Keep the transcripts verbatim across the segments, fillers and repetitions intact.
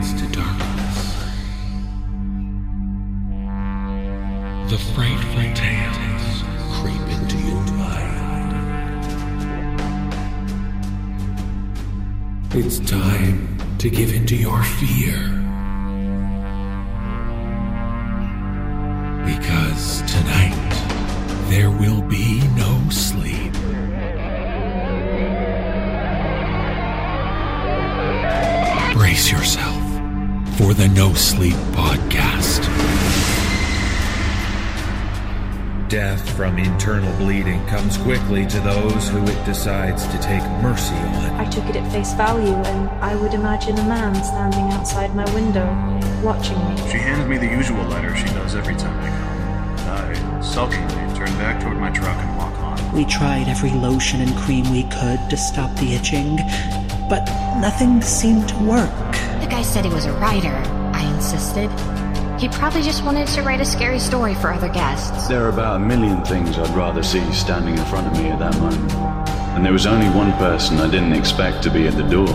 awakens to darkness. The frightful tales creep into your mind. It's time to give into your fear. Because tonight, there will be no sleep. Brace yourself for the No Sleep Podcast. Death from internal bleeding comes quickly to those who it decides to take mercy on. I took it at face value, and I would imagine a man standing outside my window, watching me. She handed me the usual letter she does every time I come. I sulkingly turned back toward my truck and walked on. We tried every lotion and cream we could to stop the itching, but nothing seemed to work. The guy said he was a writer, I insisted. He probably just wanted to write a scary story for other guests. There are about a million things I'd rather see standing in front of me at that moment. And there was only one person I didn't expect to be at the door.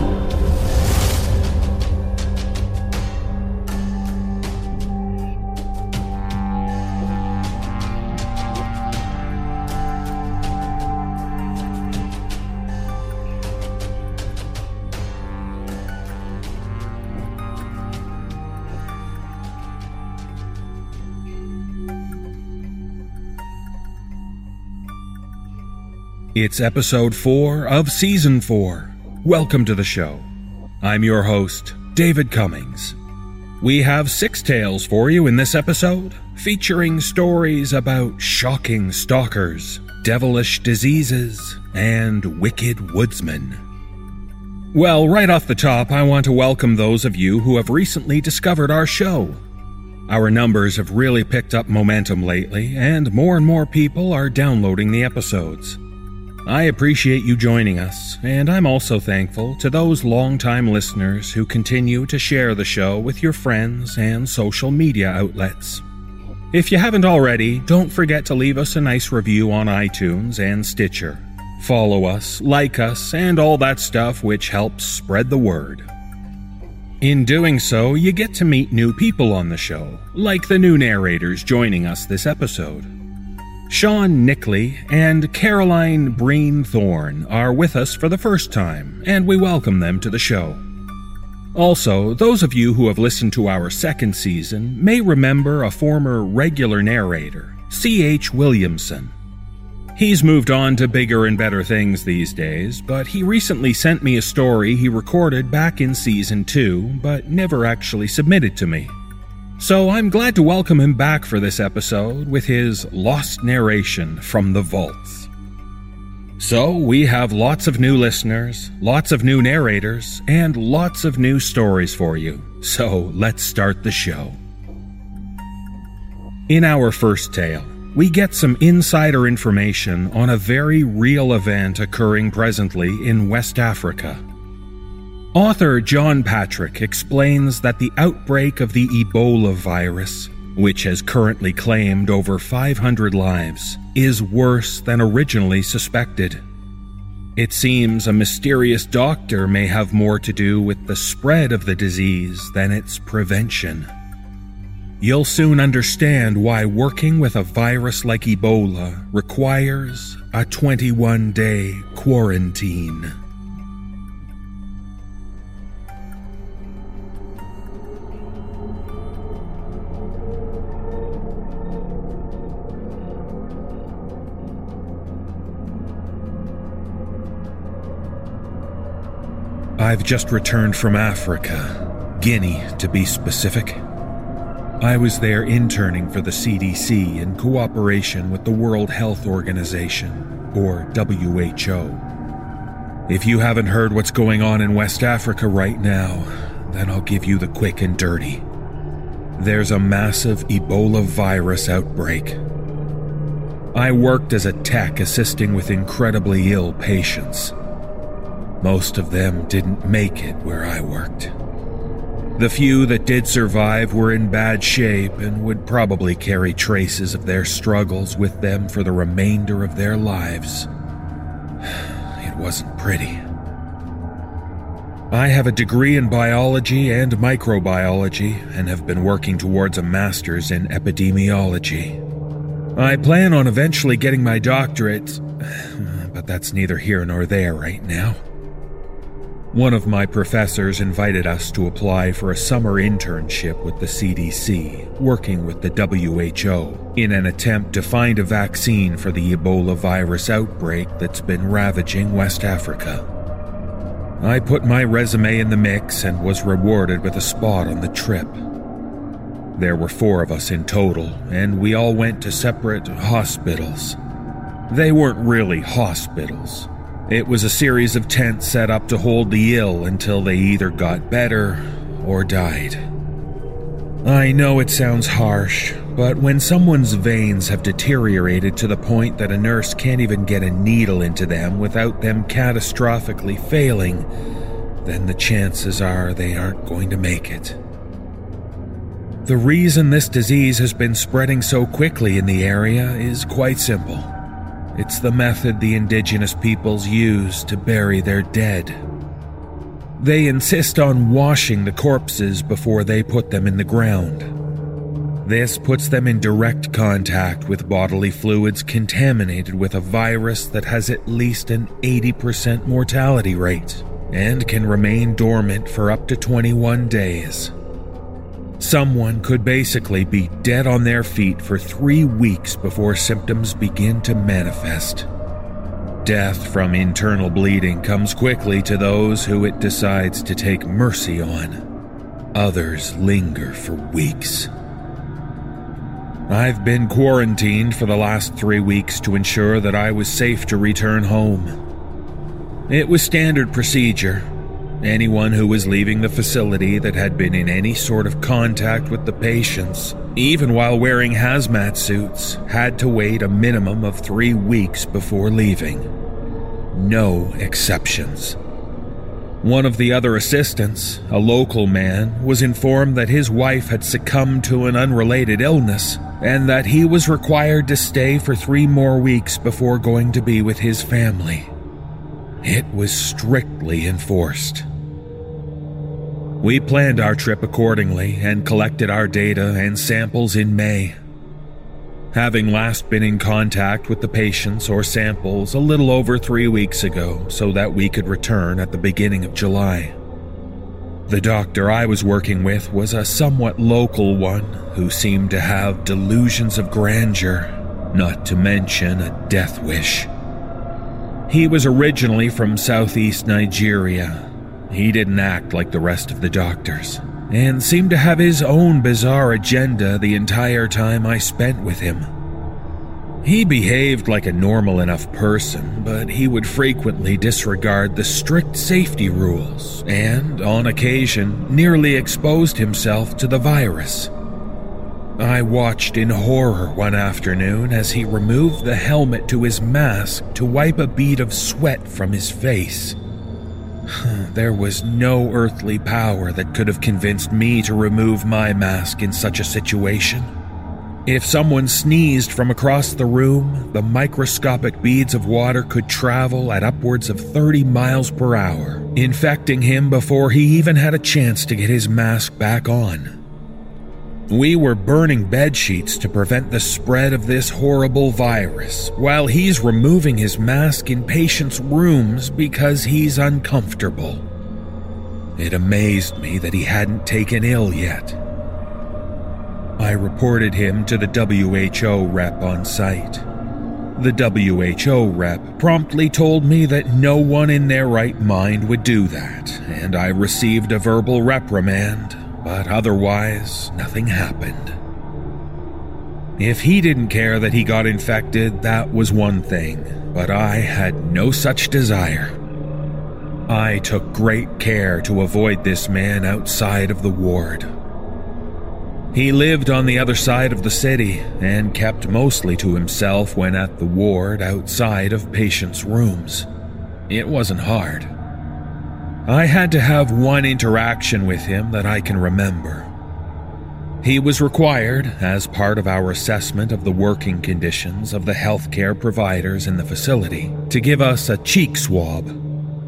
It's episode four of season four. Welcome to the show. I'm your host, David Cummings. We have six tales for you in this episode, featuring stories about shocking stalkers, devilish diseases, and wicked woodsmen. Well, right off the top, I want to welcome those of you who have recently discovered our show. Our numbers have really picked up momentum lately, and more and more people are downloading the episodes. I appreciate you joining us, and I'm also thankful to those longtime listeners who continue to share the show with your friends and social media outlets. If you haven't already, don't forget to leave us a nice review on iTunes and Stitcher. Follow us, like us, and all that stuff which helps spread the word. In doing so, you get to meet new people on the show, like the new narrators joining us this episode. Sean Nickley and Caroline Breen Thorne are with us for the first time, and we welcome them to the show. Also, those of you who have listened to our second season may remember a former regular narrator, C H Williamson. He's moved on to bigger and better things these days, but he recently sent me a story he recorded back in season two, but never actually submitted to me. So I'm glad to welcome him back for this episode with his lost narration from the vaults. So we have lots of new listeners, lots of new narrators, and lots of new stories for you. So let's start the show. In our first tale, we get some insider information on a very real event occurring presently in West Africa. Author John Patrick explains that the outbreak of the Ebola virus, which has currently claimed over five hundred lives, is worse than originally suspected. It seems a mysterious doctor may have more to do with the spread of the disease than its prevention. You'll soon understand why working with a virus like Ebola requires a twenty-one day quarantine. I've just returned from Africa, Guinea to be specific. I was there interning for the C D C in cooperation with the World Health Organization, or W H O. If you haven't heard what's going on in West Africa right now, then I'll give you the quick and dirty. There's a massive Ebola virus outbreak. I worked as a tech assisting with incredibly ill patients. Most of them didn't make it where I worked. The few that did survive were in bad shape and would probably carry traces of their struggles with them for the remainder of their lives. It wasn't pretty. I have a degree in biology and microbiology and have been working towards a master's in epidemiology. I plan on eventually getting my doctorate, but that's neither here nor there right now. One of my professors invited us to apply for a summer internship with the C D C, working with the W H O, in an attempt to find a vaccine for the Ebola virus outbreak that's been ravaging West Africa. I put my resume in the mix and was rewarded with a spot on the trip. There were four of us in total, and we all went to separate hospitals. They weren't really hospitals. It was a series of tents set up to hold the ill until they either got better or died. I know it sounds harsh, but when someone's veins have deteriorated to the point that a nurse can't even get a needle into them without them catastrophically failing, then the chances are they aren't going to make it. The reason this disease has been spreading so quickly in the area is quite simple. It's the method the indigenous peoples use to bury their dead. They insist on washing the corpses before they put them in the ground. This puts them in direct contact with bodily fluids contaminated with a virus that has at least an eighty percent mortality rate and can remain dormant for up to twenty-one days. Someone could basically be dead on their feet for three weeks before symptoms begin to manifest. Death from internal bleeding comes quickly to those who it decides to take mercy on. Others linger for weeks. I've been quarantined for the last three weeks to ensure that I was safe to return home. It was standard procedure. Anyone who was leaving the facility that had been in any sort of contact with the patients, even while wearing hazmat suits, had to wait a minimum of three weeks before leaving. No exceptions. One of the other assistants, a local man, was informed that his wife had succumbed to an unrelated illness and that he was required to stay for three more weeks before going to be with his family. It was strictly enforced. We planned our trip accordingly and collected our data and samples in May. Having last been in contact with the patients or samples a little over three weeks ago so that we could return at the beginning of July. The doctor I was working with was a somewhat local one who seemed to have delusions of grandeur, not to mention a death wish. He was originally from southeast Nigeria. He didn't act like the rest of the doctors, and seemed to have his own bizarre agenda the entire time I spent with him. He behaved like a normal enough person, but he would frequently disregard the strict safety rules, and, on occasion, nearly exposed himself to the virus. I watched in horror one afternoon as he removed the helmet to his mask to wipe a bead of sweat from his face. There was no earthly power that could have convinced me to remove my mask in such a situation. If someone sneezed from across the room, the microscopic beads of water could travel at upwards of thirty miles per hour, infecting him before he even had a chance to get his mask back on. We were burning bed sheets to prevent the spread of this horrible virus, while he's removing his mask in patients' rooms because he's uncomfortable. It amazed me that he hadn't taken ill yet. I reported him to the W H O rep on site. The W H O rep promptly told me that no one in their right mind would do that, and I received a verbal reprimand, but otherwise, nothing happened. If he didn't care that he got infected, that was one thing, but I had no such desire. I took great care to avoid this man outside of the ward. He lived on the other side of the city and kept mostly to himself when at the ward outside of patients' rooms. It wasn't hard. I had to have one interaction with him that I can remember. He was required, as part of our assessment of the working conditions of the healthcare providers in the facility, to give us a cheek swab.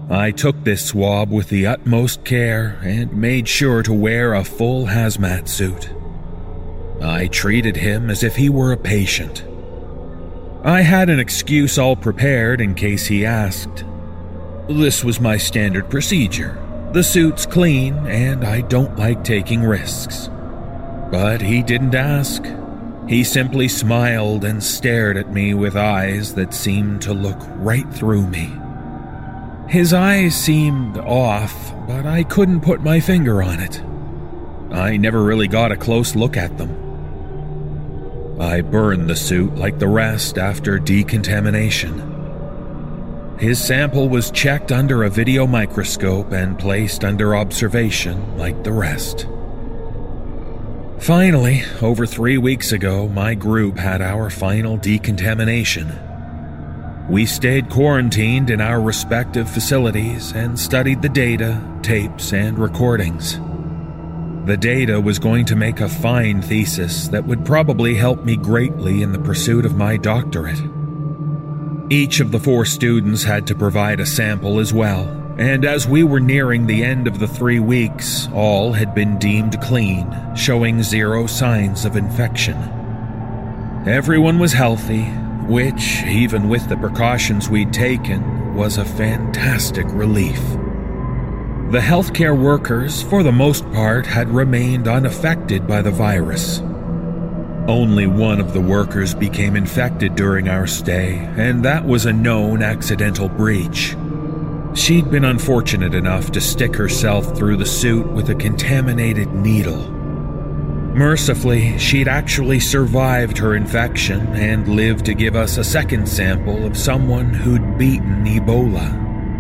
I took this swab with the utmost care and made sure to wear a full hazmat suit. I treated him as if he were a patient. I had an excuse all prepared in case he asked. This was my standard procedure. The suit's clean, and I don't like taking risks. But he didn't ask. He simply smiled and stared at me with eyes that seemed to look right through me. His eyes seemed off, but I couldn't put my finger on it. I never really got a close look at them. I burned the suit like the rest after decontamination. His sample was checked under a video microscope and placed under observation like the rest. Finally, over three weeks ago, my group had our final decontamination. We stayed quarantined in our respective facilities and studied the data, tapes, and recordings. The data was going to make a fine thesis that would probably help me greatly in the pursuit of my doctorate. Each of the four students had to provide a sample as well, and as we were nearing the end of the three weeks, all had been deemed clean, showing zero signs of infection. Everyone was healthy, which, even with the precautions we'd taken, was a fantastic relief. The healthcare workers, for the most part, had remained unaffected by the virus. Only one of the workers became infected during our stay, and that was a known accidental breach. She'd been unfortunate enough to stick herself through the suit with a contaminated needle. Mercifully, she'd actually survived her infection and lived to give us a second sample of someone who'd beaten Ebola.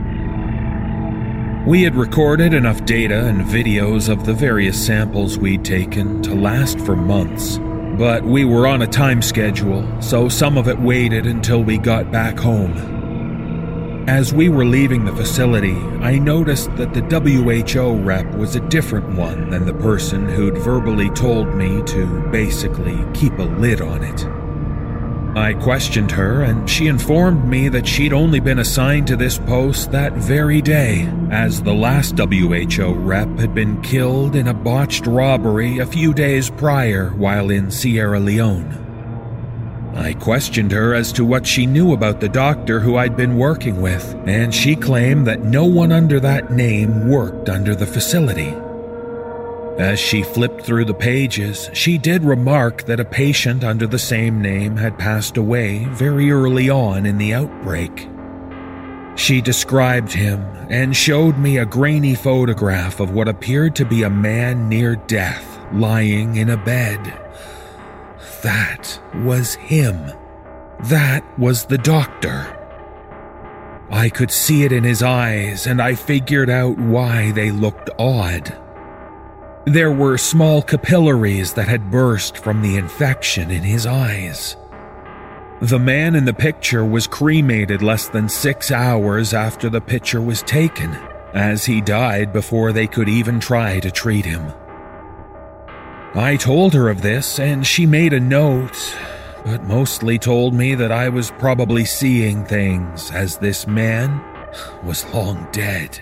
We had recorded enough data and videos of the various samples we'd taken to last for months, but we were on a time schedule, so some of it waited until we got back home. As we were leaving the facility, I noticed that the W H O rep was a different one than the person who'd verbally told me to basically keep a lid on it. I questioned her, and she informed me that she'd only been assigned to this post that very day, as the last W H O rep had been killed in a botched robbery a few days prior while in Sierra Leone. I questioned her as to what she knew about the doctor who I'd been working with, and she claimed that no one under that name worked under the facility. As she flipped through the pages, she did remark that a patient under the same name had passed away very early on in the outbreak. She described him and showed me a grainy photograph of what appeared to be a man near death, lying in a bed. That was him. That was the doctor. I could see it in his eyes, and I figured out why they looked odd. There were small capillaries that had burst from the infection in his eyes. The man in the picture was cremated less than six hours after the picture was taken, as he died before they could even try to treat him. I told her of this, and she made a note, but mostly told me that I was probably seeing things, as this man was long dead.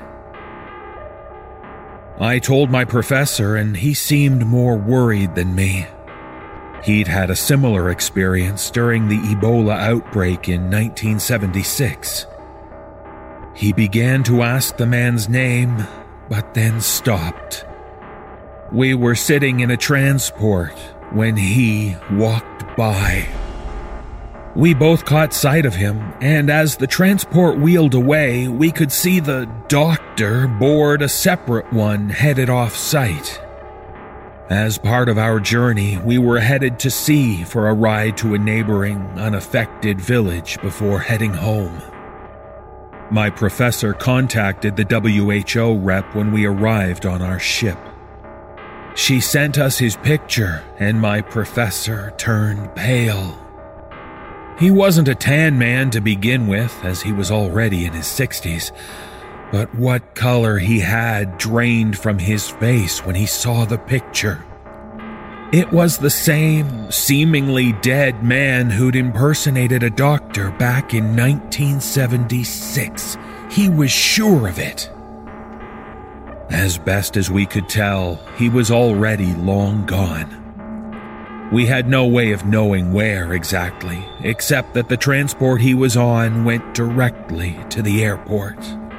I told my professor, and he seemed more worried than me. He'd had a similar experience during the Ebola outbreak in nineteen seventy-six. He began to ask the man's name, but then stopped. We were sitting in a transport when he walked by. We both caught sight of him, and as the transport wheeled away, we could see the doctor board a separate one headed off-site. As part of our journey, we were headed to sea for a ride to a neighboring, unaffected village before heading home. My professor contacted the W H O rep when we arrived on our ship. She sent us his picture, and my professor turned pale. He wasn't a tan man to begin with, as he was already in his sixties, but what color he had drained from his face when he saw the picture. It was the same seemingly dead man who'd impersonated a doctor back in nineteen seventy-six, He was sure of it. As best as we could tell, he was already long gone. We had no way of knowing where exactly, except that the transport he was on went directly to the airport.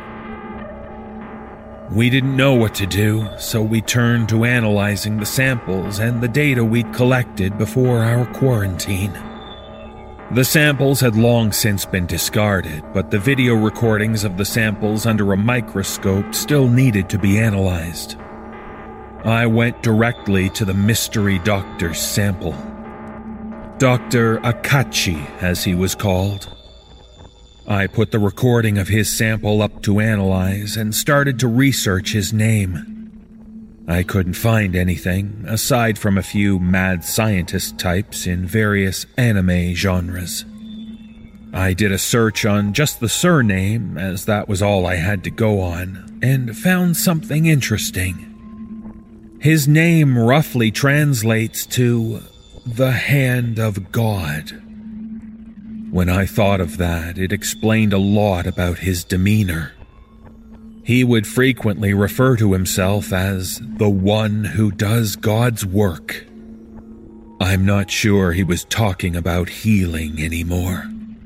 We didn't know what to do, so we turned to analyzing the samples and the data we'd collected before our quarantine. The samples had long since been discarded, but the video recordings of the samples under a microscope still needed to be analyzed. I went directly to the mystery doctor's sample. Doctor Akachi, as he was called. I put the recording of his sample up to analyze and started to research his name. I couldn't find anything, aside from a few mad scientist types in various anime genres. I did a search on just the surname, as that was all I had to go on, and found something interesting. His name roughly translates to the Hand of God. When I thought of that, it explained a lot about his demeanor. He would frequently refer to himself as the one who does God's work. I'm not sure he was talking about healing anymore.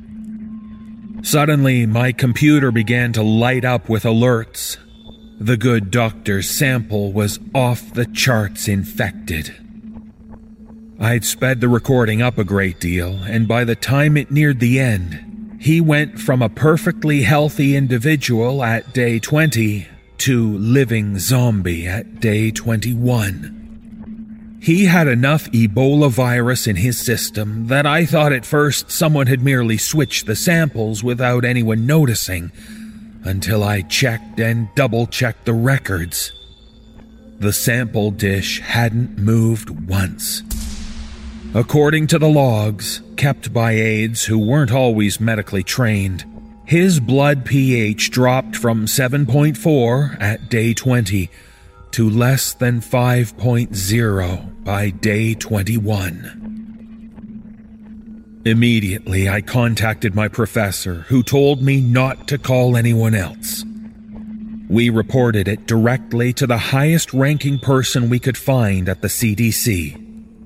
Suddenly, my computer began to light up with alerts. The good doctor's sample was off the charts infected. I'd sped the recording up a great deal, and by the time it neared the end, he went from a perfectly healthy individual at day twenty to living zombie at day twenty-one. He had enough Ebola virus in his system that I thought at first someone had merely switched the samples without anyone noticing, until I checked and double-checked the records. The sample dish hadn't moved once. According to the logs, kept by aides who weren't always medically trained, his blood pH dropped from seven point four at day twenty to less than five point zero by day twenty-one. Immediately, I contacted my professor, who told me not to call anyone else. We reported it directly to the highest-ranking person we could find at the C D C.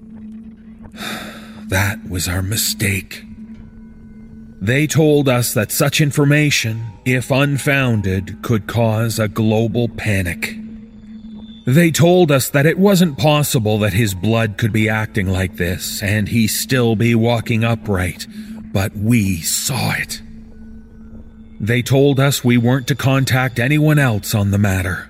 That was our mistake. They told us that such information, if unfounded, could cause a global panic. They told us that it wasn't possible that his blood could be acting like this and he still be walking upright, but we saw it. They told us we weren't to contact anyone else on the matter.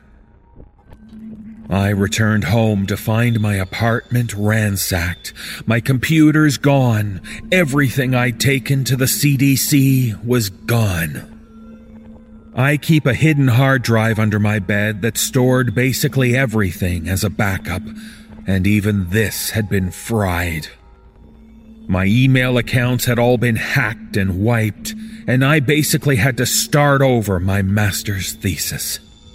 I returned home to find my apartment ransacked, my computers gone, everything I'd taken to the C D C was gone. I keep a hidden hard drive under my bed that stored basically everything as a backup, and even this had been fried. My email accounts had all been hacked and wiped, and I basically had to start over my master's thesis.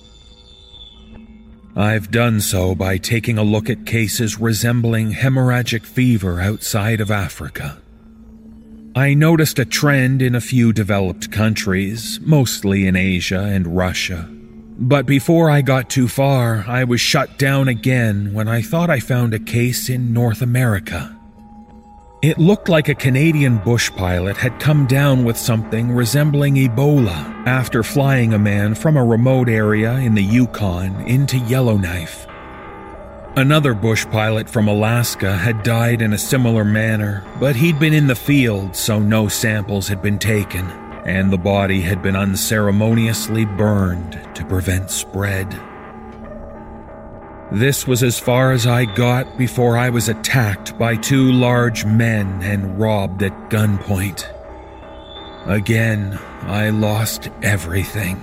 I've done so by taking a look at cases resembling hemorrhagic fever outside of Africa. I noticed a trend in a few developed countries, mostly in Asia and Russia. But before I got too far, I was shut down again when I thought I found a case in North America. It looked like a Canadian bush pilot had come down with something resembling Ebola after flying a man from a remote area in the Yukon into Yellowknife. Another bush pilot from Alaska had died in a similar manner, but he'd been in the field, so no samples had been taken, and the body had been unceremoniously burned to prevent spread. This was as far as I got before I was attacked by two large men and robbed at gunpoint. Again, I lost everything.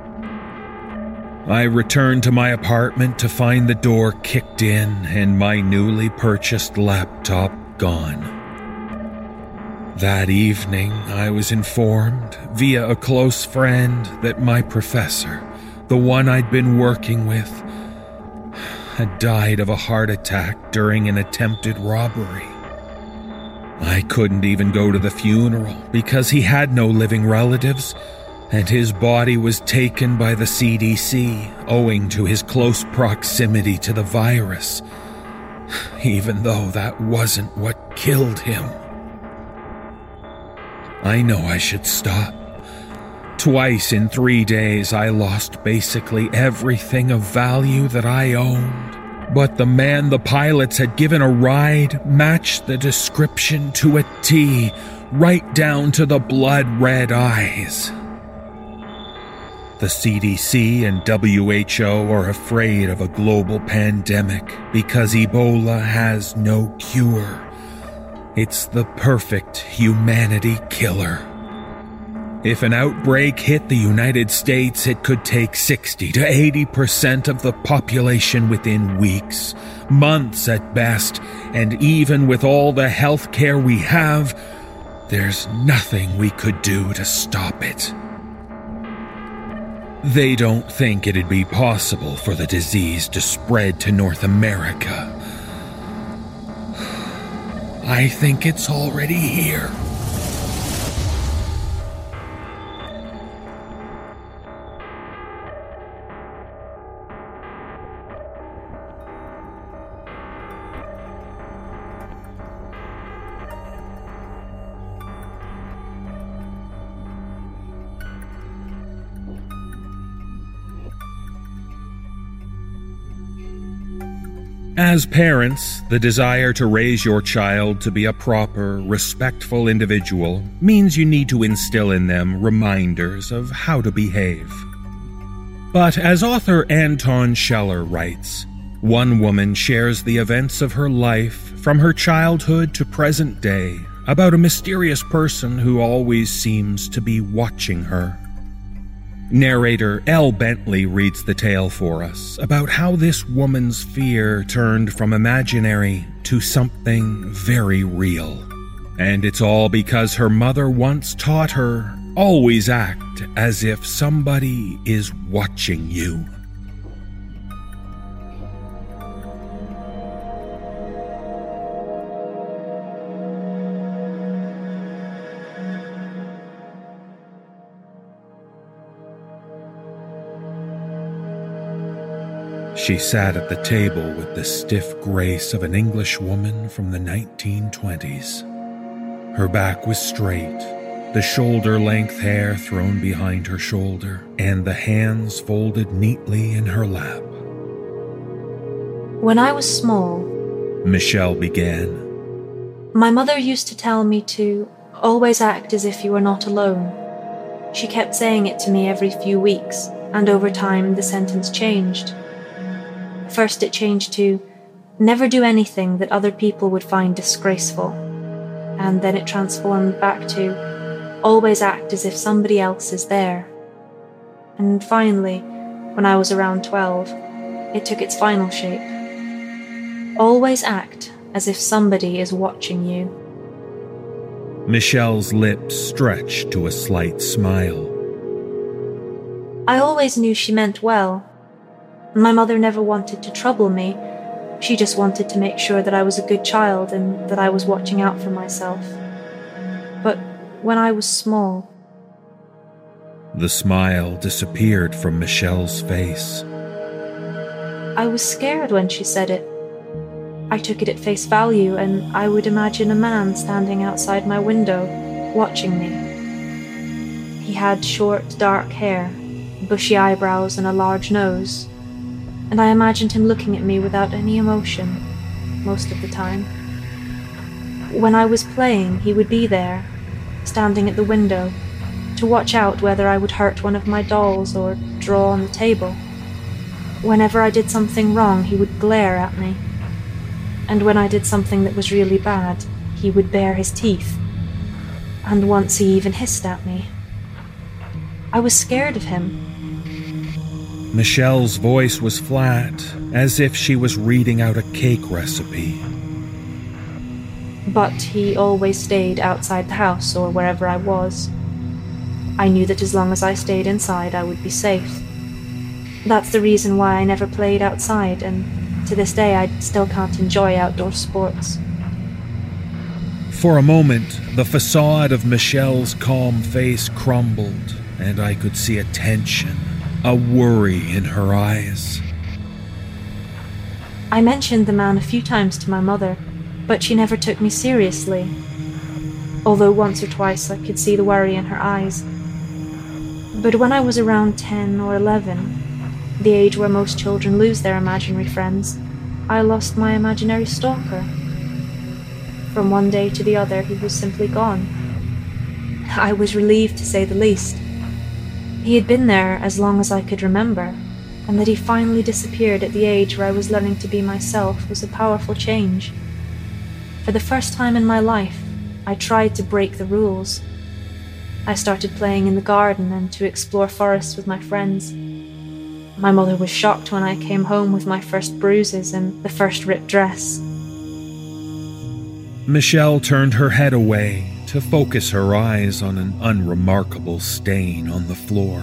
I returned to my apartment to find the door kicked in and my newly purchased laptop gone. That evening, I was informed via a close friend that my professor, the one I'd been working with, had died of a heart attack during an attempted robbery. I couldn't even go to the funeral because he had no living relatives, and his body was taken by the C D C owing to his close proximity to the virus, even though that wasn't what killed him. I know I should stop. Twice in three days, I lost basically everything of value that I owned. But the man the pilots had given a ride matched the description to a T, right down to the blood-red eyes. The C D C and W H O are afraid of a global pandemic because Ebola has no cure. It's the perfect humanity killer. If an outbreak hit the United States, it could take sixty to eighty percent of the population within weeks, months at best, and even with all the health care we have, there's nothing we could do to stop it. They don't think it'd be possible for the disease to spread to North America. I think it's already here. As parents, the desire to raise your child to be a proper, respectful individual means you need to instill in them reminders of how to behave. But as author Anton Scheller writes, one woman shares the events of her life from her childhood to present day about a mysterious person who always seems to be watching her. Narrator Elle Bentley reads the tale for us about how this woman's fear turned from imaginary to something very real. And it's all because her mother once taught her, always act as if somebody is watching you. She sat at the table with the stiff grace of an Englishwoman from the nineteen twenties. Her back was straight, the shoulder-length hair thrown behind her shoulder, and the hands folded neatly in her lap. When I was small, Michelle began, my mother used to tell me to always act as if you were not alone. She kept saying it to me every few weeks, and over time the sentence changed. First it changed to, never do anything that other people would find disgraceful. And then it transformed back to, always act as if somebody else is there. And finally, when I was around twelve, it took its final shape. Always act as if somebody is watching you. Michelle's lips stretched to a slight smile. I always knew she meant well. My mother never wanted to trouble me. She just wanted to make sure that I was a good child and that I was watching out for myself. But when I was small... The smile disappeared from Michelle's face. I was scared when she said it. I took it at face value, and I would imagine a man standing outside my window, watching me. He had short, dark hair, bushy eyebrows, and a large nose. And I imagined him looking at me without any emotion, most of the time. When I was playing, he would be there, standing at the window, to watch out whether I would hurt one of my dolls or draw on the table. Whenever I did something wrong, he would glare at me. And when I did something that was really bad, he would bare his teeth. And once he even hissed at me. I was scared of him. Michelle's voice was flat, as if she was reading out a cake recipe. But he always stayed outside the house or wherever I was. I knew that as long as I stayed inside, I would be safe. That's the reason why I never played outside, and to this day I still can't enjoy outdoor sports. For a moment, the facade of Michelle's calm face crumbled, and I could see a tension, a worry in her eyes. I mentioned the man a few times to my mother, but she never took me seriously, although once or twice I could see the worry in her eyes. But when I was around ten or eleven, the age where most children lose their imaginary friends, I lost my imaginary stalker. From one day to the other, he was simply gone. I was relieved, to say the least. He had been there as long as I could remember, and that he finally disappeared at the age where I was learning to be myself was a powerful change. For the first time in my life, I tried to break the rules. I started playing in the garden and to explore forests with my friends. My mother was shocked when I came home with my first bruises and the first ripped dress. Michelle turned her head away to focus her eyes on an unremarkable stain on the floor.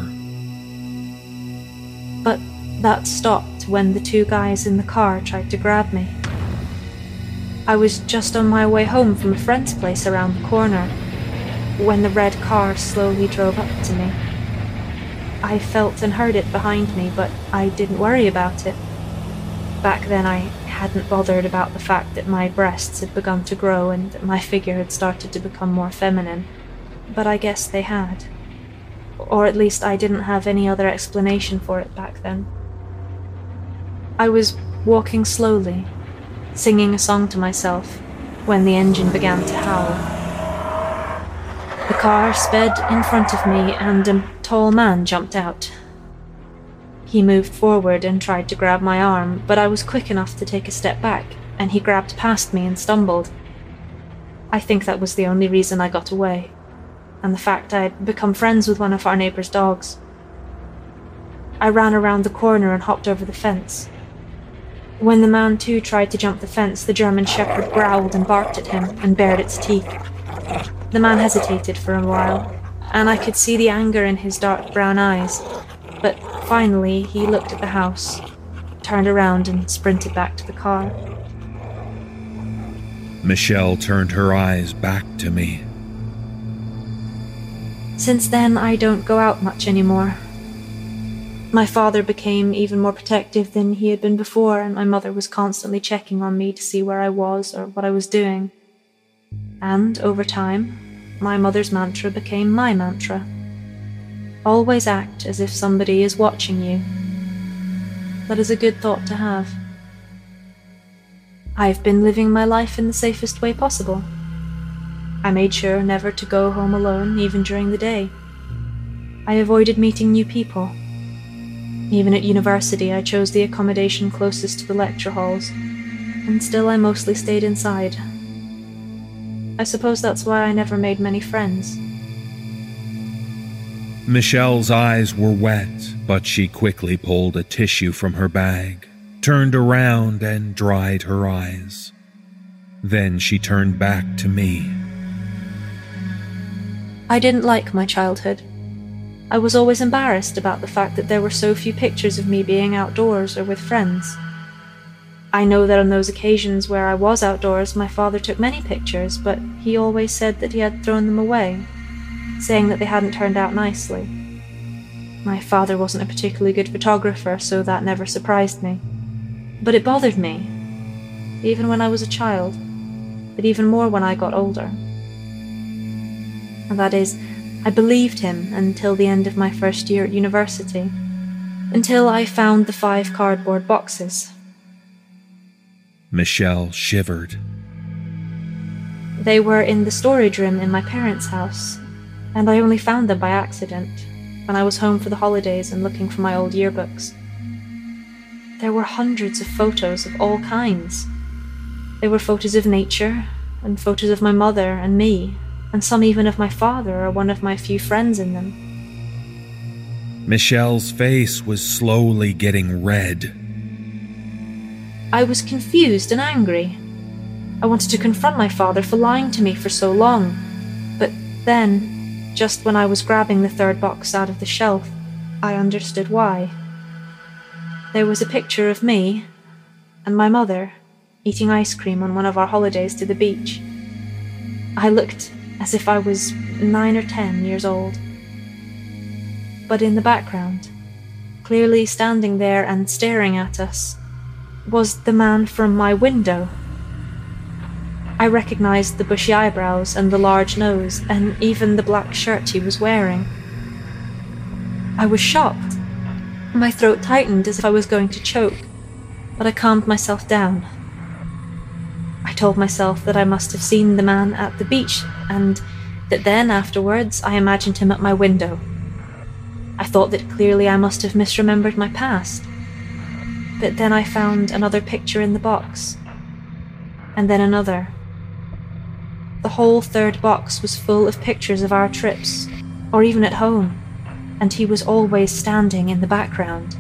But that stopped when the two guys in the car tried to grab me. I was just on my way home from a friend's place around the corner when the red car slowly drove up to me. I felt and heard it behind me, but I didn't worry about it. Back then I hadn't bothered about the fact that my breasts had begun to grow and that my figure had started to become more feminine. But I guess they had. Or at least I didn't have any other explanation for it back then. I was walking slowly, singing a song to myself, when the engine began to howl. The car sped in front of me and a tall man jumped out. He moved forward and tried to grab my arm, but I was quick enough to take a step back, and he grabbed past me and stumbled. I think that was the only reason I got away, and the fact I had become friends with one of our neighbor's dogs. I ran around the corner and hopped over the fence. When the man too tried to jump the fence, the German Shepherd growled and barked at him and bared its teeth. The man hesitated for a while, and I could see the anger in his dark brown eyes, but finally he looked at the house, turned around and sprinted back to the car. Michelle turned her eyes back to me. Since then, I don't go out much anymore. My father became even more protective than he had been before, and my mother was constantly checking on me to see where I was or what I was doing. And, over time, my mother's mantra became my mantra. Always act as if somebody is watching you. That is a good thought to have. I've been living my life in the safest way possible. I made sure never to go home alone, even during the day. I avoided meeting new people. Even at university, I chose the accommodation closest to the lecture halls, and still I mostly stayed inside. I suppose that's why I never made many friends. Michelle's eyes were wet, but she quickly pulled a tissue from her bag, turned around and dried her eyes. Then she turned back to me. I didn't like my childhood. I was always embarrassed about the fact that there were so few pictures of me being outdoors or with friends. I know that on those occasions where I was outdoors, my father took many pictures, but he always said that he had thrown them away, saying that they hadn't turned out nicely. My father wasn't a particularly good photographer, so that never surprised me. But it bothered me, even when I was a child, but even more when I got older. And that is, I believed him until the end of my first year at university, until I found the five cardboard boxes. Michelle shivered. They were in the storage room in my parents' house, and I only found them by accident when I was home for the holidays and looking for my old yearbooks. There were hundreds of photos of all kinds. There were photos of nature, and photos of my mother and me, and some even of my father or one of my few friends in them. Michelle's face was slowly getting red. I was confused and angry. I wanted to confront my father for lying to me for so long, but then, just when I was grabbing the third box out of the shelf, I understood why. There was a picture of me and my mother eating ice cream on one of our holidays to the beach. I looked as if I was nine or ten years old. But in the background, clearly standing there and staring at us, was the man from my window. I recognized the bushy eyebrows and the large nose, and even the black shirt he was wearing. I was shocked. My throat tightened as if I was going to choke, but I calmed myself down. I told myself that I must have seen the man at the beach, and that then, afterwards, I imagined him at my window. I thought that clearly I must have misremembered my past. But then I found another picture in the box, and then another. The whole third box was full of pictures of our trips, or even at home, and he was always standing in the background.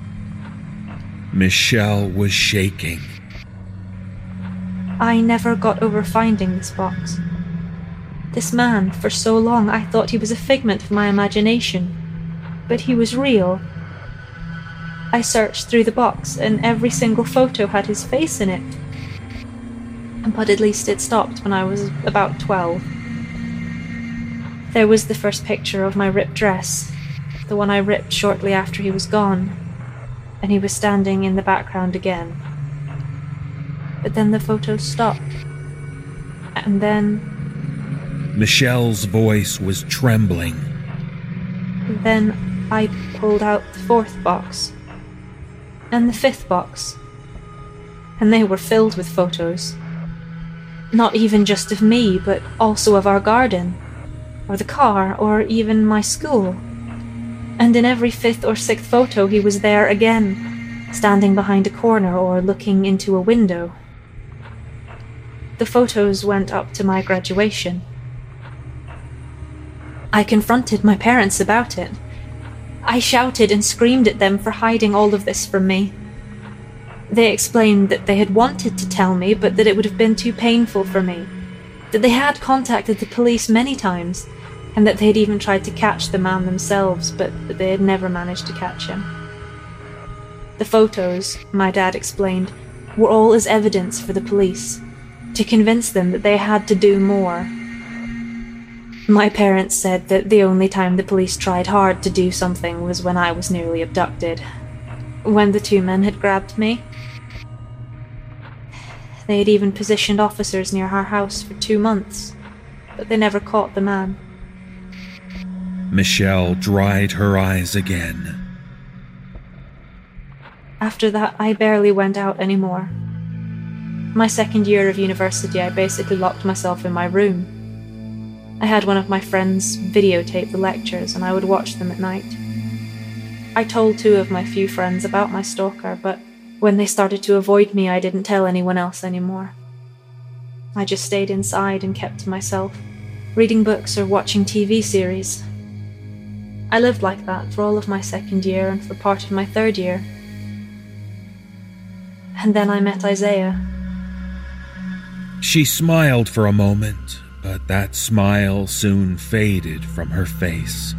Michelle was shaking. I never got over finding this box. This man, for so long I thought he was a figment of my imagination, but he was real. I searched through the box, and every single photo had his face in it. But at least it stopped when I was about twelve. There was the first picture of my ripped dress, the one I ripped shortly after he was gone, and he was standing in the background again. But then the photos stopped. And then... Michelle's voice was trembling. Then I pulled out the fourth box, and the fifth box, and they were filled with photos. Not even just of me, but also of our garden, or the car, or even my school. And in every fifth or sixth photo he was there again, standing behind a corner or looking into a window. The photos went up to my graduation. I confronted my parents about it. I shouted and screamed at them for hiding all of this from me. They explained that they had wanted to tell me, but that it would have been too painful for me, that they had contacted the police many times, and that they had even tried to catch the man themselves, but that they had never managed to catch him. The photos, my dad explained, were all as evidence for the police, to convince them that they had to do more. My parents said that the only time the police tried hard to do something was when I was nearly abducted, when the two men had grabbed me. They had even positioned officers near our house for two months, but they never caught the man. Michelle dried her eyes again. After that, I barely went out anymore. My second year of university, I basically locked myself in my room. I had one of my friends videotape the lectures, and I would watch them at night. I told two of my few friends about my stalker, but when they started to avoid me, I didn't tell anyone else anymore. I just stayed inside and kept to myself, reading books or watching T V series. I lived like that for all of my second year and for part of my third year. And then I met Isaiah. She smiled for a moment, but that smile soon faded from her face.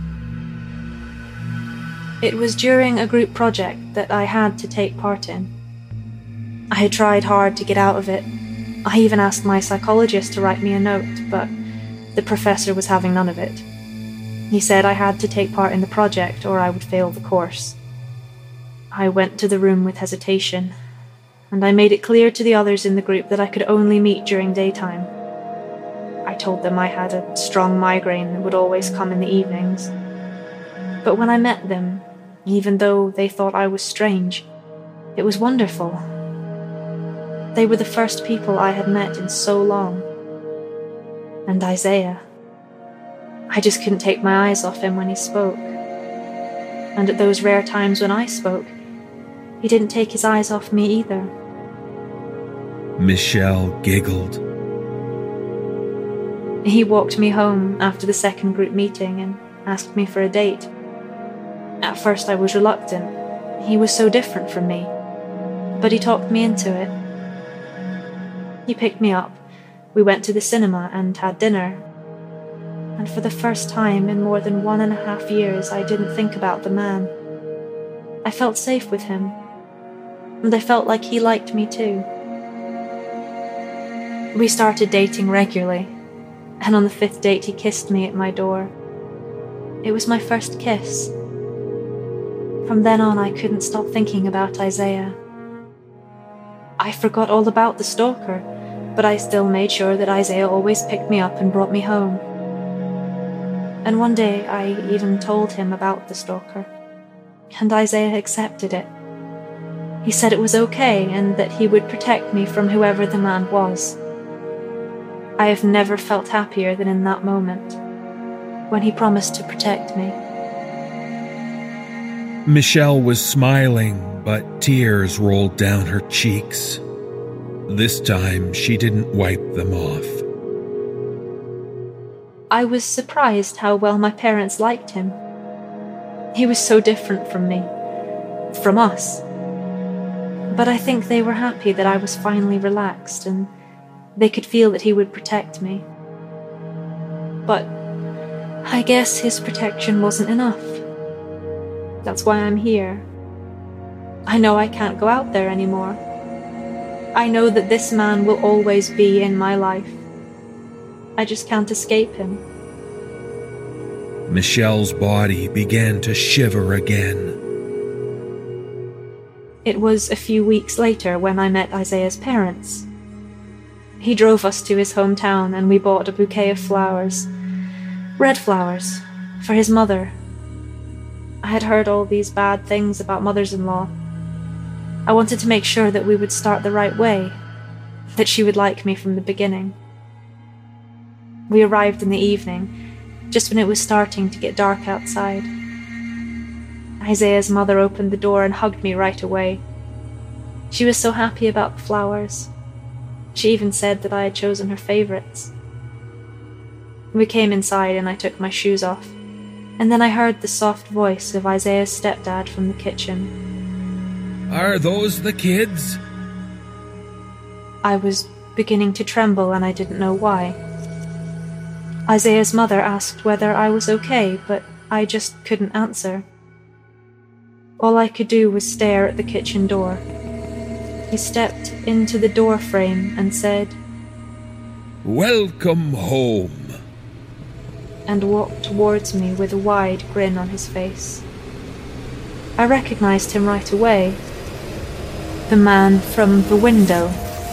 It was during a group project that I had to take part in. I had tried hard to get out of it. I even asked my psychologist to write me a note, but the professor was having none of it. He said I had to take part in the project or I would fail the course. I went to the room with hesitation, and I made it clear to the others in the group that I could only meet during daytime. I told them I had a strong migraine that would always come in the evenings. But when I met them, even though they thought I was strange, it was wonderful. They were the first people I had met in so long. And Isaiah. I just couldn't take my eyes off him when he spoke. And at those rare times when I spoke, he didn't take his eyes off me either. Michelle giggled. He walked me home after the second group meeting and asked me for a date. At first I was reluctant. He was so different from me. But he talked me into it. He picked me up. We went to the cinema and had dinner. And for the first time in more than one and a half years, I didn't think about the man. I felt safe with him. And I felt like he liked me too. We started dating regularly. And on the fifth date he kissed me at my door. It was my first kiss, From then on, I couldn't stop thinking about Isaiah. I forgot all about the stalker, but I still made sure that Isaiah always picked me up and brought me home. And one day, I even told him about the stalker, and Isaiah accepted it. He said it was okay and that he would protect me from whoever the man was. I have never felt happier than in that moment, when he promised to protect me. Michelle was smiling, but tears rolled down her cheeks. This time, she didn't wipe them off. I was surprised how well my parents liked him. He was so different from me, from us. But I think they were happy that I was finally relaxed and they could feel that he would protect me. But I guess his protection wasn't enough. That's why I'm here. I know I can't go out there anymore. I know that this man will always be in my life. I just can't escape him. Michelle's body began to shiver again. It was a few weeks later when I met Isaiah's parents. He drove us to his hometown and we bought a bouquet of flowers, red flowers, for his mother. I had heard all these bad things about mothers-in-law. I wanted to make sure that we would start the right way, that she would like me from the beginning. We arrived in the evening, just when it was starting to get dark outside. Isaiah's mother opened the door and hugged me right away. She was so happy about the flowers. She even said that I had chosen her favorites. We came inside and I took my shoes off, and then I heard the soft voice of Isaiah's stepdad from the kitchen. Are those the kids? I was beginning to tremble and I didn't know why. Isaiah's mother asked whether I was okay, but I just couldn't answer. All I could do was stare at the kitchen door. He stepped into the door frame and said, "Welcome home," and walked towards me with a wide grin on his face. I recognized him right away. The man from the window.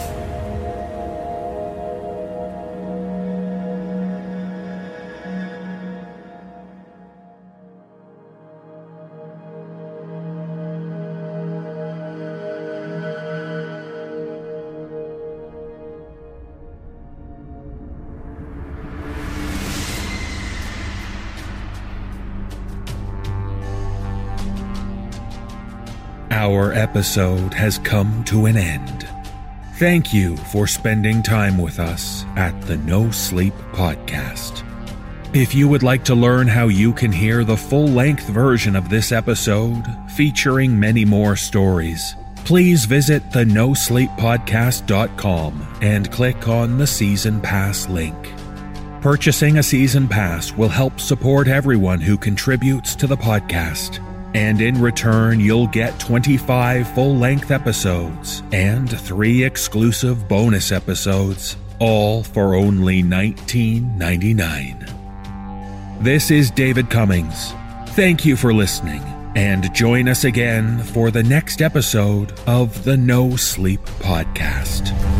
Our episode has come to an end. Thank you for spending time with us at the No Sleep Podcast. If you would like to learn how you can hear the full-length version of this episode, featuring many more stories, please visit the no sleep podcast dot com and click on the Season Pass link. Purchasing a Season Pass will help support everyone who contributes to the podcast. And in return, you'll get twenty-five full-length episodes and three exclusive bonus episodes, all for only nineteen ninety-nine. This is David Cummings. Thank you for listening, and join us again for the next episode of the No Sleep Podcast.